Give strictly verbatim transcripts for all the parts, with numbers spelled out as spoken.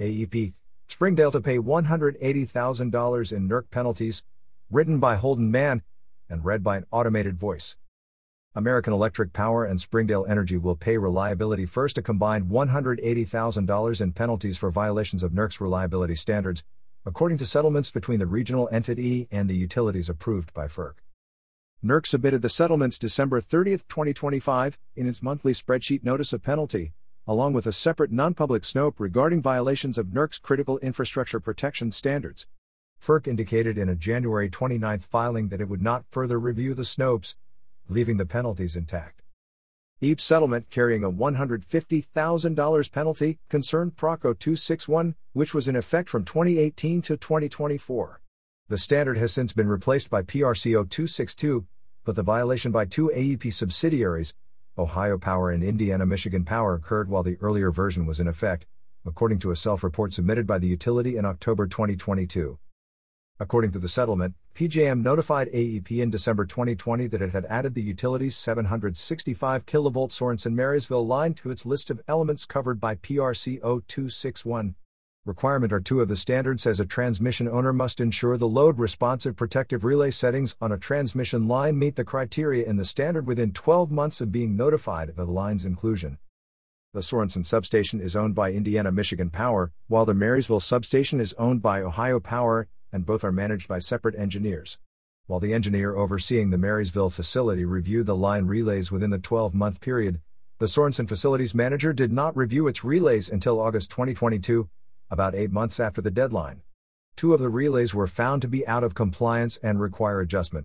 A E P, Springdale to pay one hundred eighty thousand dollars in N E R C penalties, written by Holden Mann, and read by an automated voice. American Electric Power and Springdale Energy will pay Reliability First a combined one hundred eighty thousand dollars in penalties for violations of N E R C's reliability standards, according to settlements between the regional entity and the utilities approved by F E R C. N E R C submitted the settlements December thirtieth, twenty twenty-five, in its monthly spreadsheet notice of penalty, along with a separate non-public S N O P regarding violations of N E R C's critical infrastructure protection standards. F E R C indicated in a January twenty-ninth filing that it would not further review the S N O Ps, leaving the penalties intact. E P settlement carrying a one hundred fifty thousand dollars penalty concerned Proco two sixty-one, which was in effect from twenty eighteen to twenty twenty-four. The standard has since been replaced by P R C O two sixty-two, but the violation by two A E P subsidiaries, Ohio Power and Indiana Michigan Power, occurred while the earlier version was in effect, according to a self-report submitted by the utility in October twenty twenty-two. According to the settlement, P J M notified A E P in December twenty twenty that it had added the utility's seven hundred sixty-five kilovolt Sorensen-Marysville line to its list of elements covered by P R C O two sixty-one. Requirement R two of the standard says a transmission owner must ensure the load-responsive protective relay settings on a transmission line meet the criteria in the standard within twelve months of being notified of the line's inclusion. The Sorensen substation is owned by Indiana Michigan Power, while the Marysville substation is owned by Ohio Power, and both are managed by separate engineers. While the engineer overseeing the Marysville facility reviewed the line relays within the twelve-month period, the Sorensen facilities manager did not review its relays until August twenty twenty-two, about eight months after the deadline. Two of the relays were found to be out of compliance and require adjustment.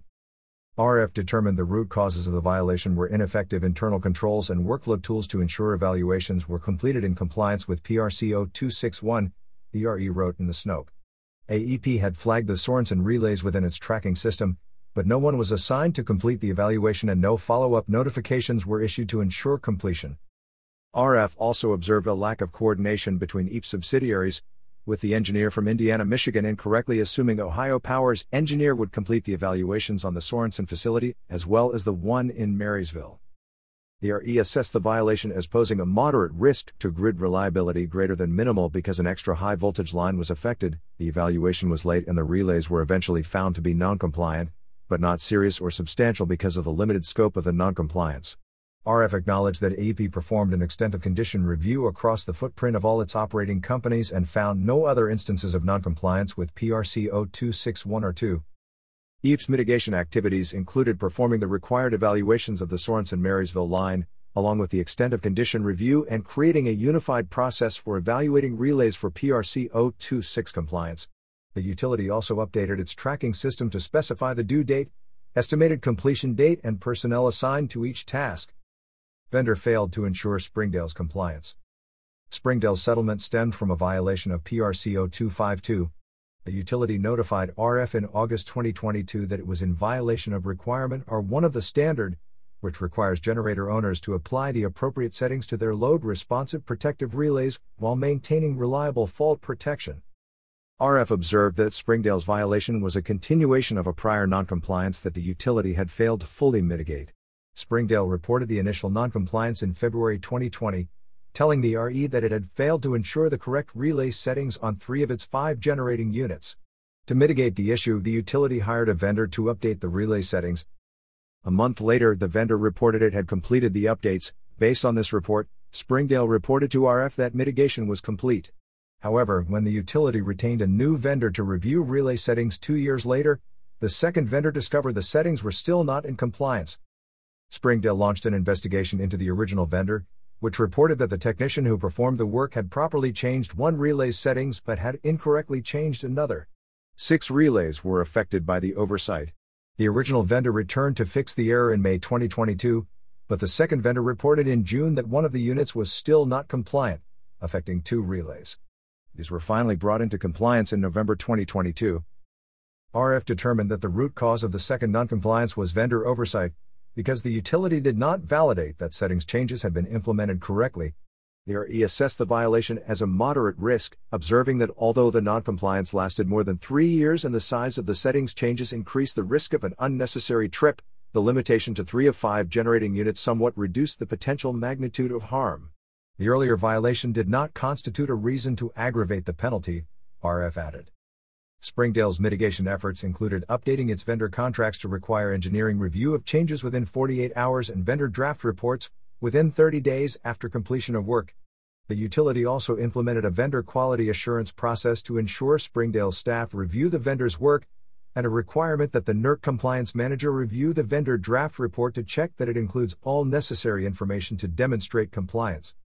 R F determined the root causes of the violation were ineffective internal controls and workflow tools to ensure evaluations were completed in compliance with P R C O two sixty-one, the R E wrote in the S N O P. A E P had flagged the Sorensen relays within its tracking system, but no one was assigned to complete the evaluation and no follow-up notifications were issued to ensure completion. R F also observed a lack of coordination between E P subsidiaries, with the engineer from Indiana Michigan incorrectly assuming Ohio Power's engineer would complete the evaluations on the Sorensen facility, as well as the one in Marysville. The R E assessed the violation as posing a moderate risk to grid reliability greater than minimal because an extra high voltage line was affected, the evaluation was late and the relays were eventually found to be non-compliant, but not serious or substantial because of the limited scope of the non-compliance. R F acknowledged that A E P performed an extent of condition review across the footprint of all its operating companies and found no other instances of noncompliance with P R C O two sixty-one or two. E E P's mitigation activities included performing the required evaluations of the Sorensen-Marysville line, along with the extent of condition review and creating a unified process for evaluating relays for P R C O two sixty compliance. The utility also updated its tracking system to specify the due date, estimated completion date and personnel assigned to each task. Vendor failed to ensure Springdale's compliance. Springdale's settlement stemmed from a violation of P R C O two fifty-two. The utility notified R F in August twenty twenty-two that it was in violation of requirement R one of the standard, which requires generator owners to apply the appropriate settings to their load-responsive protective relays while maintaining reliable fault protection. R F observed that Springdale's violation was a continuation of a prior noncompliance that the utility had failed to fully mitigate. Springdale reported the initial noncompliance in February twenty twenty, telling the R E that it had failed to ensure the correct relay settings on three of its five generating units. To mitigate the issue, the utility hired a vendor to update the relay settings. A month later, the vendor reported it had completed the updates. Based on this report, Springdale reported to R F that mitigation was complete. However, when the utility retained a new vendor to review relay settings two years later, the second vendor discovered the settings were still not in compliance. Springdale launched an investigation into the original vendor, which reported that the technician who performed the work had properly changed one relay's settings but had incorrectly changed another. Six relays were affected by the oversight. The original vendor returned to fix the error in May twenty twenty-two, but the second vendor reported in June that one of the units was still not compliant, affecting two relays. These were finally brought into compliance in November twenty twenty-two. R F determined that the root cause of the second noncompliance was vendor oversight, because the utility did not validate that settings changes had been implemented correctly. The R E assessed the violation as a moderate risk, observing that although the noncompliance lasted more than three years and the size of the settings changes increased the risk of an unnecessary trip, the limitation to three of five generating units somewhat reduced the potential magnitude of harm. The earlier violation did not constitute a reason to aggravate the penalty, R F added. Springdale's mitigation efforts included updating its vendor contracts to require engineering review of changes within forty-eight hours and vendor draft reports within thirty days after completion of work. The utility also implemented a vendor quality assurance process to ensure Springdale staff review the vendor's work, and a requirement that the N E R C compliance manager review the vendor draft report to check that it includes all necessary information to demonstrate compliance.